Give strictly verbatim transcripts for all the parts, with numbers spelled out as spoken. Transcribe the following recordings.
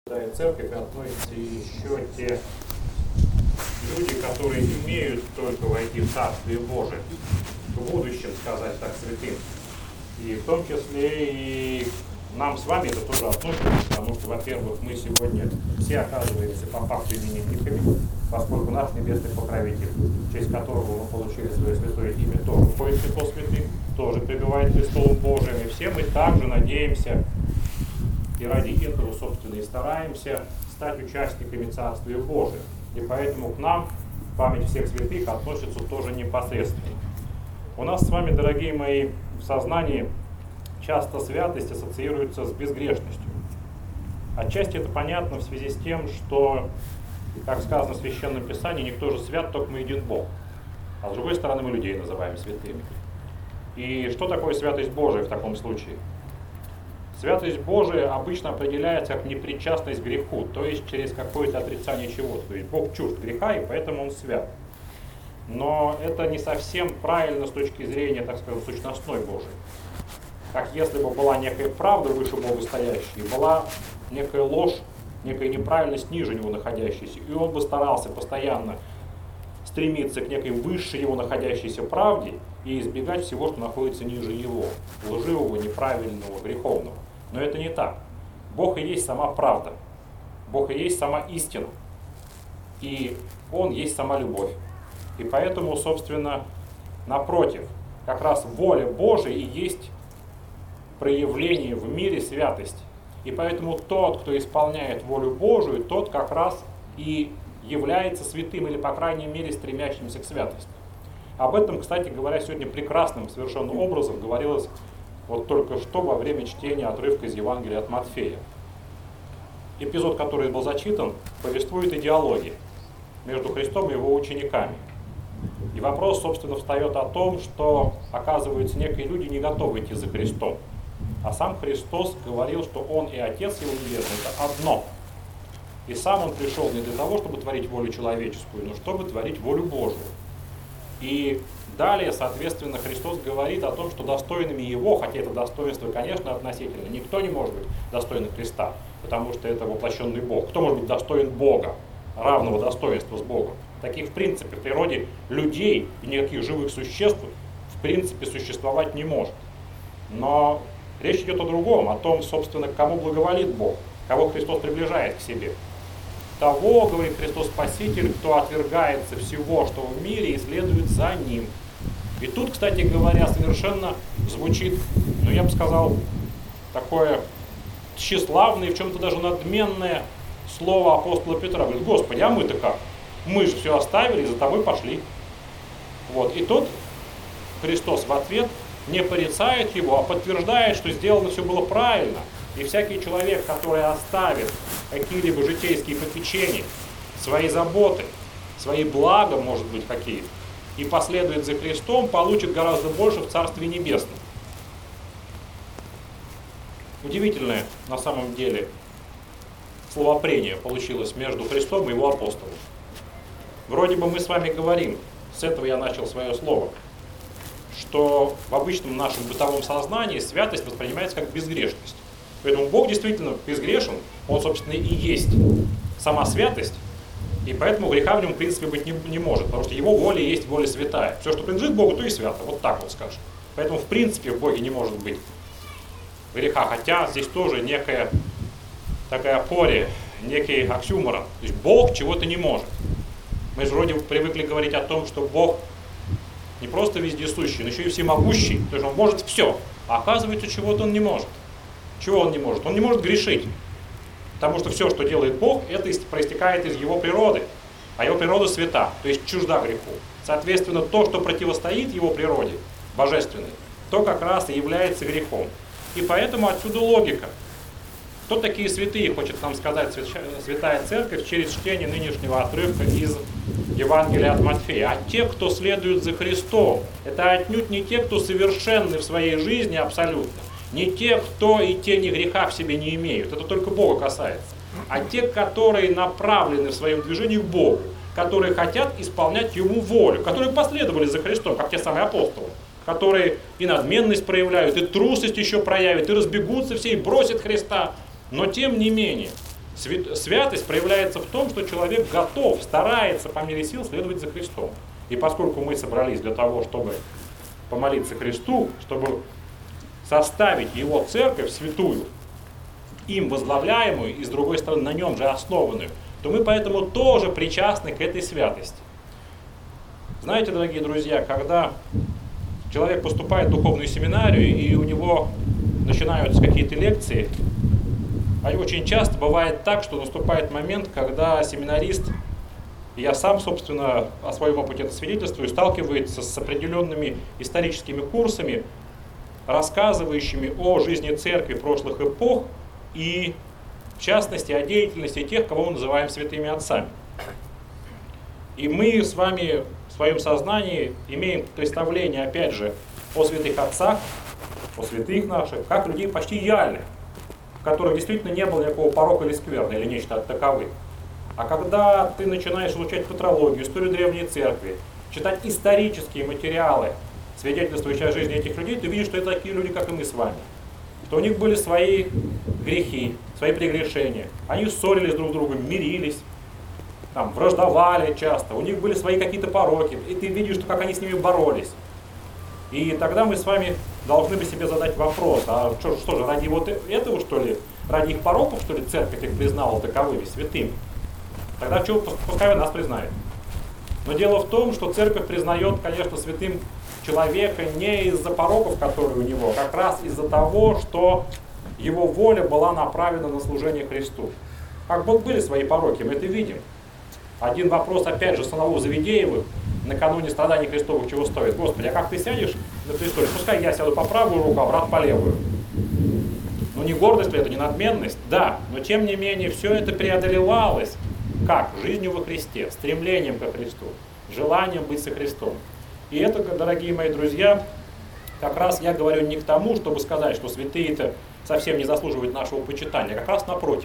Да, и церковь относится еще те люди, которые имеют только войти в Царствие Божие, в будущем, сказать так, святым. И в том числе и нам с вами это тоже относится, потому что, во-первых, мы сегодня все оказываемся по факту именинниками, поскольку наш небесный покровитель, в честь которого мы получили свое святое имя, тоже входит в число святых, тоже пребывает престолом Божиим, и все мы также надеемся и ради этого, собственно, и стараемся стать участниками Царствия Божия. И поэтому к нам память всех святых относится тоже непосредственно. У нас с вами, дорогие мои, в сознании часто святость ассоциируется с безгрешностью. Отчасти это понятно в связи с тем, что, как сказано в Священном Писании, никто же свят, только мы един Бог. А с другой стороны, мы людей называем святыми. И что такое святость Божия в таком случае? Святость Божия обычно определяется как непричастность к греху, то есть через какое-то отрицание чего-то. То есть Бог чужд греха, и поэтому Он свят. Но это не совсем правильно с точки зрения, так скажем, сущностной Божией. Как если бы была некая правда выше Бога стоящая, и была некая ложь, некая неправильность ниже Него находящаяся, и Он бы старался постоянно стремиться к некой высшей Его находящейся правде и избегать всего, что находится ниже Его, лживого, неправильного, греховного. Но это не так. Бог и есть сама правда. Бог и есть сама истина. И Он есть сама любовь. И поэтому, собственно, напротив, как раз воля Божия и есть проявление в мире святости. И поэтому тот, кто исполняет волю Божию, тот как раз и является святым, или, по крайней мере, стремящимся к святости. Об этом, кстати говоря, сегодня прекрасным совершенно образом говорилось вот только что во время чтения отрывка из Евангелия от Матфея. Эпизод, который был зачитан, повествует о диалоге между Христом и его учениками. И вопрос, собственно, встает о том, что, оказывается, некие люди не готовы идти за Христом. А сам Христос говорил, что Он и Отец Его Небесный – это одно. И сам Он пришел не для того, чтобы творить волю человеческую, но чтобы творить волю Божию. И далее, соответственно, Христос говорит о том, что достойными Его, хотя это достоинство, конечно, относительно, никто не может быть достойным Христа, потому что это воплощенный Бог. Кто может быть достоин Бога, равного достоинства с Богом? Таких, в принципе, в природе людей и никаких живых существ, в принципе, существовать не может. Но речь идет о другом, о том, собственно, к кому благоволит Бог, кого Христос приближает к себе. Того, говорит Христос Спаситель, кто отвергается всего, что в мире, и следует за Ним. И тут, кстати говоря, совершенно звучит, ну я бы сказал, такое тщеславное и в чем-то даже надменное слово апостола Петра. Говорит: Господи, а мы-то как? Мы же все оставили и за Тобой пошли. Вот. И тут Христос в ответ не порицает его, а подтверждает, что сделано все было правильно. И всякий человек, который оставит какие-либо житейские попечения, свои заботы, свои блага, может быть, какие-то, и последует за Христом, получит гораздо больше в Царстве Небесном. Удивительное, на самом деле, словопрение получилось между Христом и Его апостолом. Вроде бы мы с вами говорим, с этого я начал свое слово, что в обычном нашем бытовом сознании святость воспринимается как безгрешность. Поэтому Бог действительно безгрешен, Он, собственно, и есть сама святость, и поэтому греха в Нем, в принципе, быть не, не может, потому что Его воля есть воля святая. Все, что принадлежит Богу, то и свято, вот так вот скажем. Поэтому, в принципе, в Боге не может быть греха, хотя здесь тоже некая такая апория, некий оксюморон. То есть Бог чего-то не может. Мы же вроде привыкли говорить о том, что Бог не просто вездесущий, но еще и всемогущий, то есть Он может все, а оказывается, чего-то Он не может. Чего Он не может? Он не может грешить, потому что все, что делает Бог, это проистекает из Его природы, а Его природа свята, то есть чужда греху. Соответственно, то, что противостоит Его природе, божественной, то как раз и является грехом. И поэтому отсюда логика. Кто такие святые, хочет нам сказать Святая Церковь через чтение нынешнего отрывка из Евангелия от Матфея. А те, кто следует за Христом, это отнюдь не те, кто совершенны в своей жизни абсолютно, не те, кто и тени греха в себе не имеют, это только Бога касается, а те, которые направлены в своем движении к Богу, которые хотят исполнять Ему волю, которые последовали за Христом, как те самые апостолы, которые и надменность проявляют, и трусость еще проявят, и разбегутся все, и бросят Христа. Но тем не менее, Святость проявляется в том, что человек готов, старается по мере сил следовать за Христом. И поскольку мы собрались для того, чтобы помолиться Христу, чтобы составить Его церковь святую, им возглавляемую и, с другой стороны, на нем же основанную, то мы поэтому тоже причастны к этой святости. Знаете, дорогие друзья, когда человек поступает в духовную семинарию, и у него начинаются какие-то лекции, а очень часто бывает так, что наступает момент, когда семинарист, и я сам, собственно, о своем опыте это свидетельствую, сталкивается с определенными историческими курсами, рассказывающими о жизни церкви прошлых эпох и, в частности, о деятельности тех, кого мы называем святыми отцами. И мы с вами в своем сознании имеем представление, опять же, о святых отцах, о святых наших, как людей почти идеальных, в которых действительно не было никакого порока или скверны, или нечто от таковых. А когда ты начинаешь изучать патрологию, историю древней церкви, читать исторические материалы, свидетельствующие о жизни этих людей, ты видишь, что это такие люди, как и мы с вами. Что у них были свои грехи, свои прегрешения. Они ссорились друг с другом, мирились, там, враждовали часто. У них были свои какие-то пороки. И ты видишь, что, как они с ними боролись. И тогда мы с вами должны бы себе задать вопрос, а что, что же, ради вот этого, что ли, ради их пороков, что ли, церковь их признала таковыми, святыми? Тогда что, пускай нас признает. Но дело в том, что церковь признает, конечно, святым человека не из-за пороков, которые у него, а как раз из-за того, что его воля была направлена на служение Христу. Как бы были свои пороки, мы это видим. Один вопрос, опять же, самого Завидеева, накануне страданий Христовых, чего стоит. Господи, а как ты сядешь на престоле? Пускай я сяду по правую руку, а брат по левую. Ну не гордость ли это, не надменность? Да, но тем не менее все это преодолевалось. Как? Жизнью во Христе, стремлением ко Христу, желанием быть со Христом. И это, дорогие мои друзья, как раз я говорю не к тому, чтобы сказать, что святые-то совсем не заслуживают нашего почитания, как раз напротив.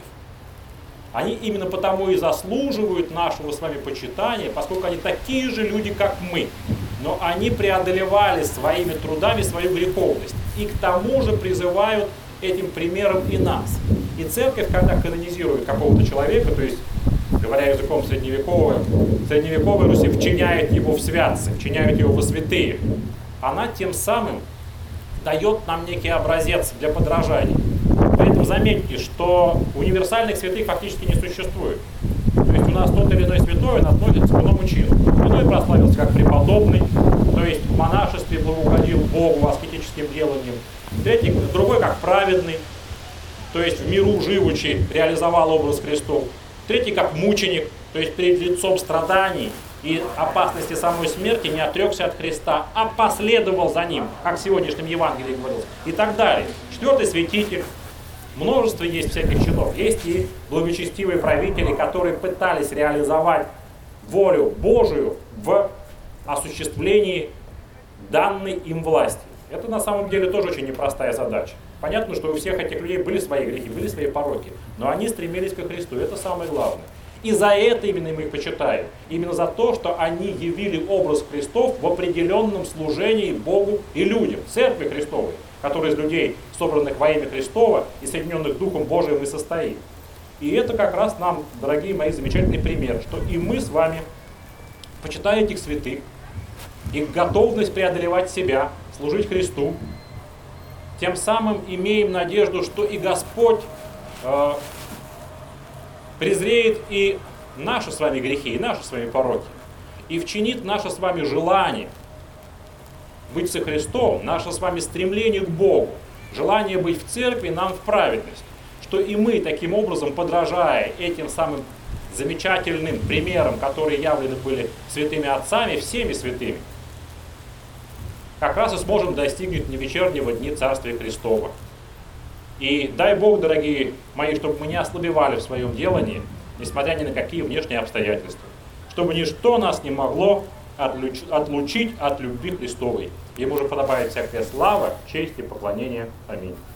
Они именно потому и заслуживают нашего с вами почитания, поскольку они такие же люди, как мы. Но они преодолевали своими трудами свою греховность. И к тому же призывают этим примером и нас. И церковь, когда канонизирует какого-то человека, то есть, говоря языком средневекового, средневековой Руси вчиняет его в святцы, вчиняет его во святые, она тем самым дает нам некий образец для подражания. При этом заметьте, что универсальных святых фактически не существует. То есть у нас тот или иной святой, он относится к иному чину. Иной прославился как преподобный, то есть в монашестве благоугодил Богу аскетическим деланием. Третий, другой как праведный, то есть в миру живучи реализовал образ Христов. Третий как мученик, то есть перед лицом страданий и опасности самой смерти не отрекся от Христа, а последовал за ним, как в сегодняшнем Евангелии говорилось, и так далее. Четвертый святитель. Множество есть всяких чинов. Есть и благочестивые правители, которые пытались реализовать волю Божию в осуществлении данной им власти. Это на самом деле тоже очень непростая задача. Понятно, что у всех этих людей были свои грехи, были свои пороки, но они стремились ко Христу, это самое главное. И за это именно мы их почитаем. Именно за то, что они явили образ Христов в определенном служении Богу и людям, церкви Христовой, которая из людей, собранных во имя Христова и соединенных Духом Божиим, и состоит. И это как раз нам, дорогие мои, замечательный пример, что и мы с вами, почитая этих святых, их готовность преодолевать себя, служить Христу, тем самым имеем надежду, что и Господь э, презреет и наши с вами грехи, и наши с вами пороки, и вчинит наше с вами желание быть со Христом, наше с вами стремление к Богу, желание быть в церкви нам в праведность, что и мы таким образом, подражая этим самым замечательным примерам, которые явлены были святыми отцами, всеми святыми, как раз и сможем достигнуть невечернего дни Царствия Христова. И дай Бог, дорогие мои, чтобы мы не ослабевали в своем делании, несмотря ни на какие внешние обстоятельства, чтобы ничто нас не могло отлучить от любви Христовой. Ему же подобает всякая слава, честь и поклонение. Аминь.